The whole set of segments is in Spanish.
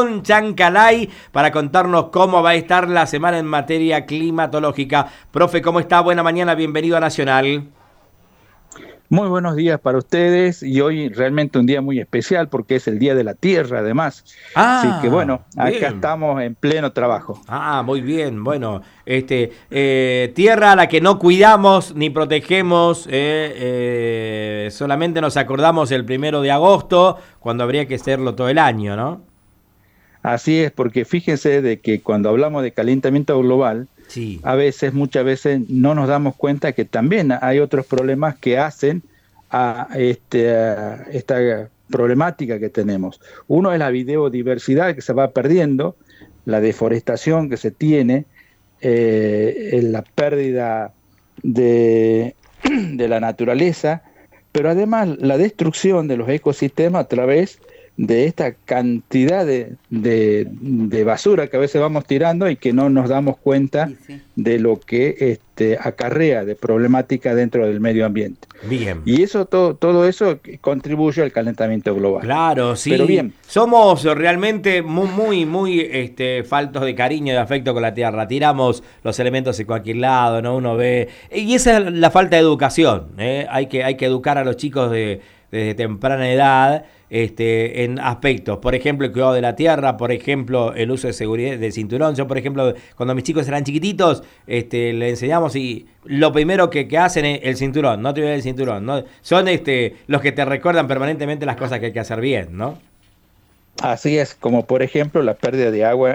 Gastón Chancalay para contarnos cómo va a estar la semana en materia climatológica. Profe, ¿cómo está? Buena mañana, bienvenido a Nacional. Muy buenos días para ustedes y hoy realmente un día muy especial porque es el Día de la Tierra además. Así que Ah, bueno, acá bien. estamos en pleno trabajo. Ah, muy bien. Bueno, tierra a la que no cuidamos ni protegemos, solamente nos acordamos el 1 de agosto, cuando habría que hacerlo todo el año, ¿no? Así es, porque fíjense de que cuando hablamos de calentamiento global, Sí. muchas veces no nos damos cuenta que también hay otros problemas que hacen a esta problemática que tenemos. Uno es la biodiversidad que se va perdiendo, la deforestación que se tiene, la pérdida de, de la naturaleza, pero además la destrucción de los ecosistemas a través de esta cantidad de basura que a veces vamos tirando y que no nos damos cuenta Sí, sí. de lo que acarrea de problemática dentro del medio ambiente. Bien. Y eso todo eso contribuye al calentamiento global. Claro, Pero sí. bien, Somos realmente muy, faltos de cariño y de afecto con la tierra. Tiramos los elementos en cualquier lado, ¿no? Uno ve. Y esa es la falta de educación, ¿eh? Hay que educar a los chicos desde temprana edad. En aspectos, por ejemplo, el cuidado de la tierra, por ejemplo, el uso de seguridad del cinturón. Yo, por ejemplo, cuando mis chicos eran chiquititos, le enseñamos y lo primero que hacen es el cinturón, no te olvides el cinturón, ¿no? Son los que te recuerdan permanentemente las cosas que hay que hacer bien, ¿no? así es, como por ejemplo la pérdida de agua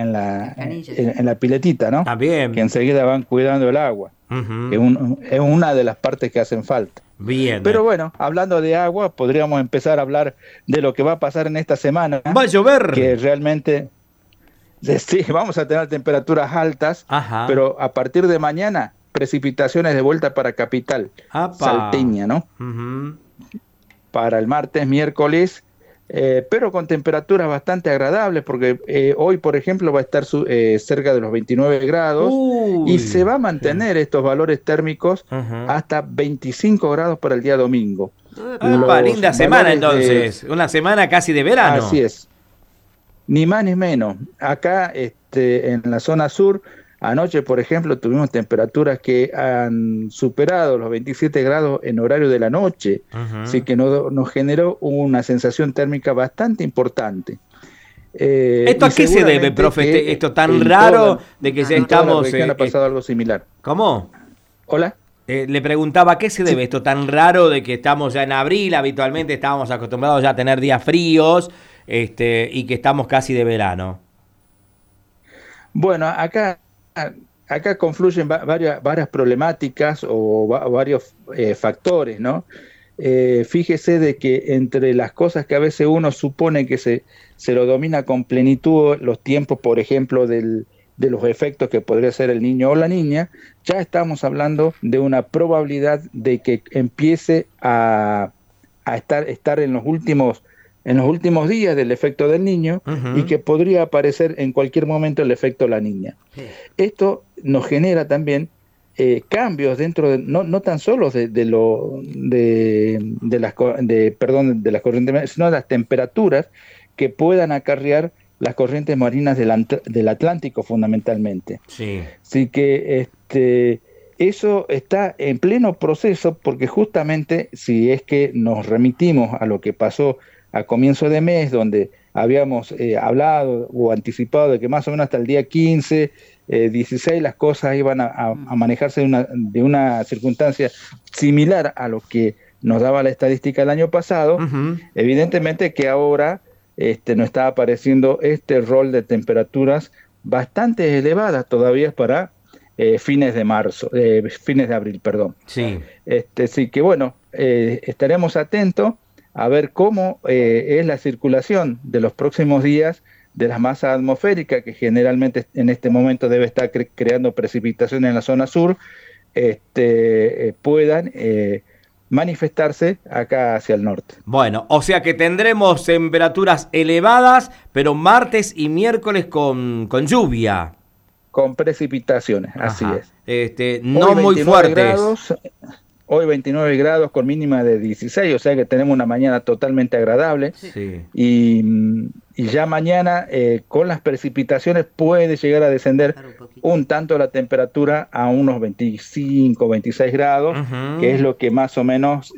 en la piletita, ¿no? Que También. enseguida van cuidando el agua, que Ujú. es una de las partes que hacen falta. Bien. Pero bueno, hablando de agua, podríamos empezar a hablar de lo que va a pasar en esta semana, Va a llover. que realmente, sí, vamos a tener temperaturas altas, Ajá. pero a partir de mañana, precipitaciones de vuelta para capital Apa. salteña, ¿no? Ujú. Para el martes, miércoles, pero con temperaturas bastante agradables, porque hoy, por ejemplo, va a estar cerca de los 29 grados y se Uy. va a Sí. mantener estos valores térmicos Ujú. hasta 25 grados para el día domingo. Apa, Los linda semana valores de... entonces. Una semana casi de Así verano. es, ni más ni menos. Acá, en la zona sur, anoche, por ejemplo, tuvimos temperaturas que han superado los 27 grados en horario de la noche, así Ujú. que nos generó una sensación térmica bastante importante. ¿Esto Y a qué se debe, seguramente profe? que Esto tan raro de que ya en toda la estamos... región ha pasado algo similar. ¿Cómo? Hola. Le preguntaba a qué se debe Sí. esto tan raro de que estamos ya en abril, habitualmente estábamos acostumbrados ya a tener días fríos, y que estamos casi de verano. Bueno, acá confluyen varias problemáticas o varios factores, ¿no? Fíjese de que entre las cosas que a veces uno supone que se lo domina con plenitud, los tiempos, por ejemplo, de los efectos que podría ser el niño o la niña, ya estamos hablando de una probabilidad de que empiece a estar en los últimos días del efecto del niño y Ujú. que podría aparecer en cualquier momento el efecto de la niña. Sí. Esto nos genera también cambios dentro de, no tan solo de las corrientes marinas, sino de las temperaturas que puedan acarrear las corrientes marinas del Atlántico fundamentalmente. Sí. Así que eso está en pleno proceso porque justamente si es que nos remitimos a lo que pasó a comienzo de mes, donde habíamos hablado o anticipado de que más o menos hasta el día 15, 16 las cosas iban a manejarse de una circunstancia similar a lo que nos daba la estadística el año pasado, Ujú. evidentemente que ahora nos está apareciendo este rol de temperaturas bastante elevadas todavía para fines de abril, perdón. Sí. Sí que bueno, estaremos atentos a ver cómo es la circulación de los próximos días de las masas atmosféricas que generalmente en este momento debe estar creando precipitación en la zona sur, puedan manifestarse acá hacia el norte. Bueno, o sea que tendremos temperaturas elevadas, pero martes y miércoles con lluvia. Con precipitaciones, así Ajá. es. No Hoy muy 29 fuertes. grados, hoy 29 grados con mínima de 16, o sea que tenemos una mañana totalmente agradable. Sí. Y y ya mañana con las precipitaciones puede llegar a descender un tanto la temperatura a unos 25, 26 grados, que es lo que más o menos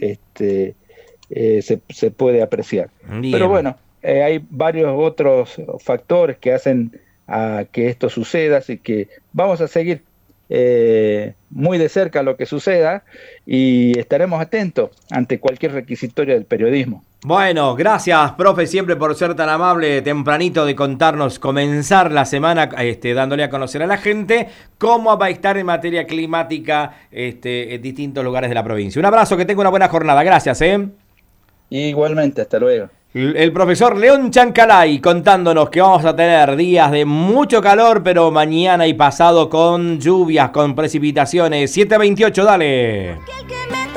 se puede apreciar. Bien. Pero bueno, hay varios otros factores que hacen a que esto suceda, así que vamos a seguir muy de cerca lo que suceda y estaremos atentos ante cualquier requisitorio del periodismo. Bueno, gracias, profe, siempre por ser tan amable tempranito de contarnos, comenzar la semana dándole a conocer a la gente cómo va a estar en materia climática en distintos lugares de la provincia. Un abrazo, que tenga una buena jornada. Gracias. Igualmente, hasta luego. El profesor León Chancalay contándonos que vamos a tener días de mucho calor, pero mañana y pasado con lluvias, con precipitaciones. 7:28, dale.